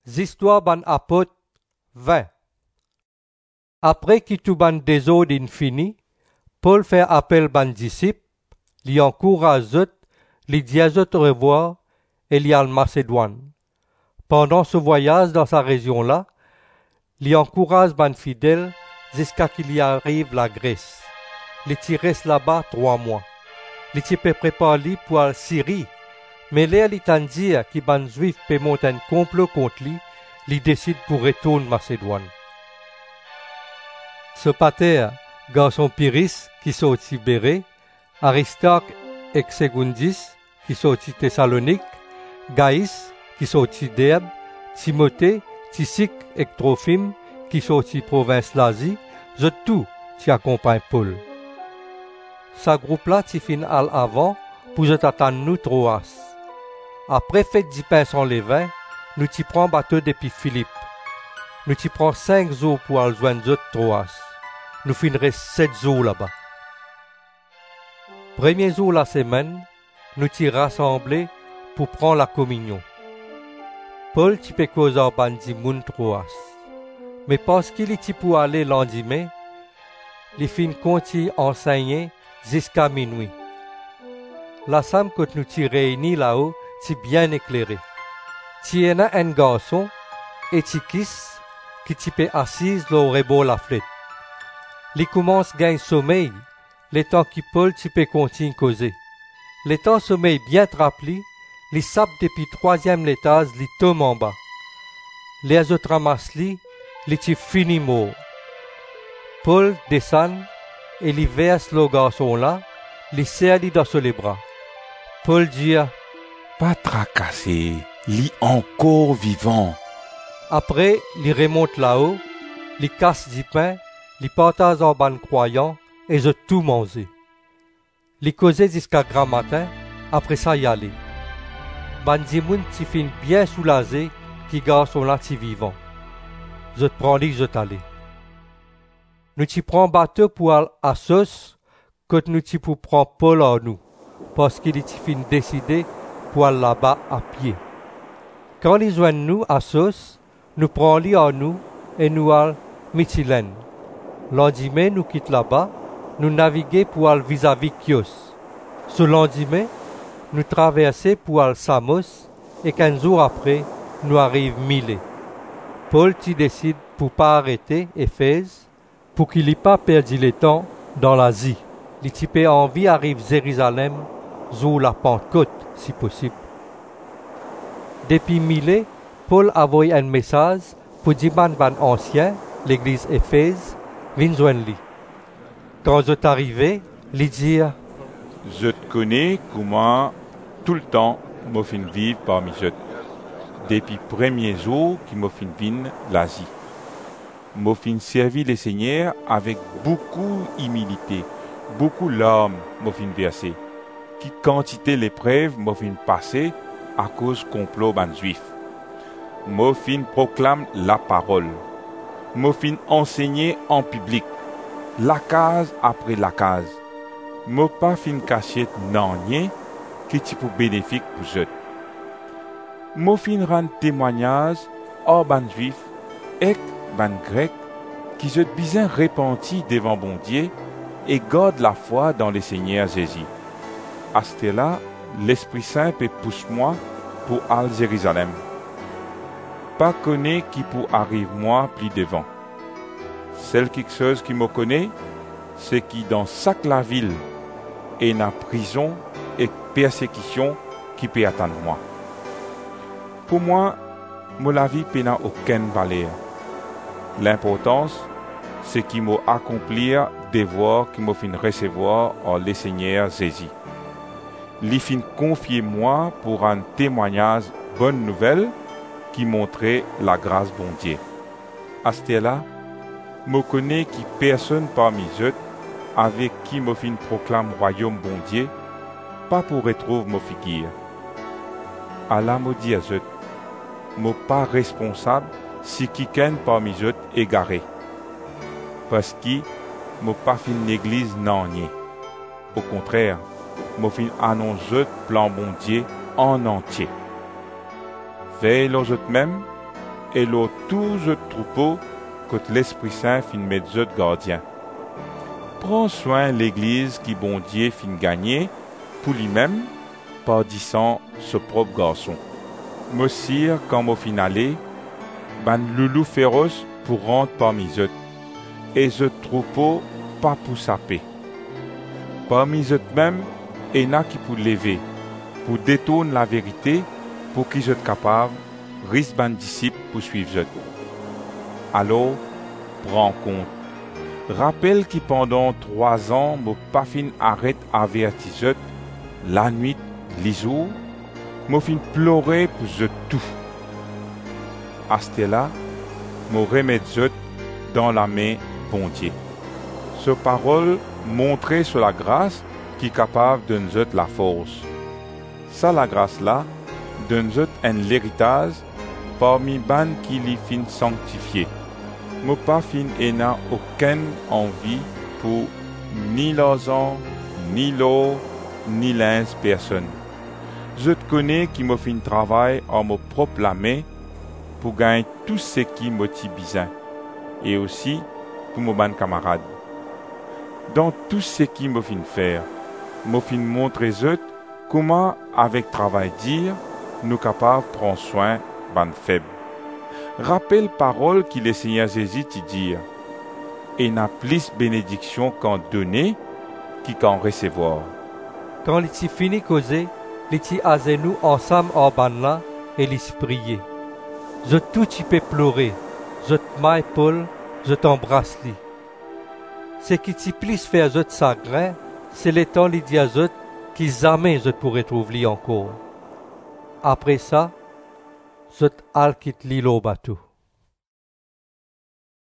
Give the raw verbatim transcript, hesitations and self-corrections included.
Histoires ban apôtre vingt. Après qu'il tout ban désordre infini, Paul fait appel ban disciples, li encourage eux, li dit à eux au revoir et li al Macédoine. Pendant ce voyage dans sa région-là, li encourage ban fidèles jusqu'à qu'il y arrive la Grèce. Li t'y reste là-bas trois mois. Li t'y peut préparer pour la Syrie. Mais là, il t'en dit que ban juif peut monter un complot contre lui, il décide pour retourner Macédoine. Ce pater, garçon Pyrrhus qui sortit Bérée, Aristarque et Secundis qui sortit Thessalonique, Gaïs qui sortit Derbe, Timothée, Tysique et Trophime qui sortit province l'Asie, je tout qui accompagne Paul. Sa groupe-là t'y fin al avant pour je t'attendre nous Troas. Après fête du pain sans levain, nous t'y prenons bateau depuis Philippe. Nous t'y prenons cinq jours pour aller joindre Troas. Nous finirons sept jours là-bas. Premier jour la semaine, nous t'y rassemblés pour prendre la communion. Paul t'y peut causer en bandi moun Troas. Mais parce qu'il est pour aller lendemain, les fins continue enseigner jusqu'à minuit. La salle que nous t'y réunis là-haut, c'est bien éclairé. Tu en as un garçon, Étiquis, qui t'y peut assise au rebord la flèche. Il commence à gagner sommeil, le temps que Paul t'y peut continuer causer. Le temps sommeil bien trappli, il sape depuis troisième étage, il tombe en bas. Les autres ramassent li, il t'y finit mort. Paul descend et il verse le garçon là, il serre dans ses bras. Paul dit, pas tracasser, lit encore vivant. Après, il remonte là-haut, il casse du pain, il partage en ban croyant et je tout manger. Il causait jusqu'à grand matin, après ça y aller. Bandimoun t'y fin bien soulagé qui garçon là t'y vivant. Je te prends lui, je t'allais. Nous t'y prenons bateau pour aller à Sos, que nous t'y pour prendre Paul en nous, parce qu'il t'y fin décidé pour aller là-bas à pied. Quand ils joignent nous à Sos, nous prenons lui en nous et nous allons Mytilène. Lendemain, nous quittons là-bas, nous naviguons pour aller vis-à-vis Chios. Ce lendemain, nous traversons pour aller Samos et quinze jours après, nous arrivons Milet. Paul t'y décide pour pas arrêter Éphèse, pour qu'il n'ait pas perdu le temps dans l'Asie. Les types envie arrive Jérusalem, jour la Pentecôte, si possible. Depuis Milet, Paul a envoyé un message pour dire ban ancien, l'église Éphèse, vin joindre lui. Quand je suis arrivé, il dit, je te connais comment tout le temps je fin vivre parmi eux. Depuis le premier jour qui me fin vivre l'Asie. Je fin servi le Seigneur avec beaucoup d'humilité, beaucoup larmes je fin verser. Qui quantité l'épreuve me fin passer à cause complot ban juif. Je fin proclame la parole. Je fin enseigner en public, la case après la case. Je pas fin cacher non rien qui est pour bénéfique pour eux. Je fin rendre témoignage aux ban juif et ban grec qui se bien repentis devant bon Dieu et gardent la foi dans le Seigneur Jésus. À ce là, l'Esprit Saint peut pousser moi pour aller Jérusalem. Pas connaît qui pour arrive moi plus devant. Celle quelque chose qui me connaît, c'est qui dans chaque la ville et na prison et persécution qui peut attendre moi. Pour moi, moi la vie n'a aucune valeur. L'importance, c'est qu'il m'a accomplir devoir qui m'a fin recevoir en le Seigneur Jésus. Li fin confier moi pour un témoignage bonne nouvelle qui montrait la grâce bon Dieu. À ce là, me connais qui personne parmi eux avec qui me fin proclame royaume bon Dieu, pas pour retrouver ma figure. Allah me dit à eux, me pas responsable si quelqu'un parmi eux égaré. Parce que me pas fin l'église non nié. Au contraire, me fin annonce eux plan bon Dieu en entier. Veille aux autres même, et l'autre tout ce troupeau que l'Esprit Saint fin mettre zot gardien. Prends soin l'église qui bon Dieu fin gagner pour lui-même par disant ce propre garçon. Me sire quand me fin aller, ban loulou féroce pour rentrer parmi eux, et ce troupeau pas pour saper. Parmi eux même, il y en a qui pour lever, pour détourner la vérité, pour qu'ils soient capables, risque ban disciples pour suivre eux. Alors, prends compte. Rappelle que pendant trois ans, mon pas fin arrête avertir eux, la nuit, les jours, mon fin pleurer pour eux tout. À ce là, mon remettre eux dans la main bon Dieu. Ce parole montrait sur la grâce qui est capable de nous la force. Ça, la grâce là, donne nous un héritage parmi ban qui li fin sanctifié. Mo pas fin n'a aucune envie pour ni l'argent, ni l'eau, ni l'ins personne. Je te connais qui me fin travail en mon propre la main pour gagner tout ce qui me besoin et aussi pour mon ban camarade. Dans tout ce qui me fin faire, me fin montrer eux comment avec travail dire nous capables de prendre soin ban faible. Rappelle parole qui le Seigneur Jésus t'y dire et n'a plus bénédiction qu'en donner qui qu'en recevoir. Quand il s'y fini causer, il s'y aze nous ensemble en ban là et il s'y prier. Je tout y peux pleurer, je te maille Paul, je t'embrasse li. Ce qui t'y plus faire je sagrin, c'est le temps li dit à je qui jamais je pourrais trouver li encore. Après ça, je t'al quitte l'île au bateau.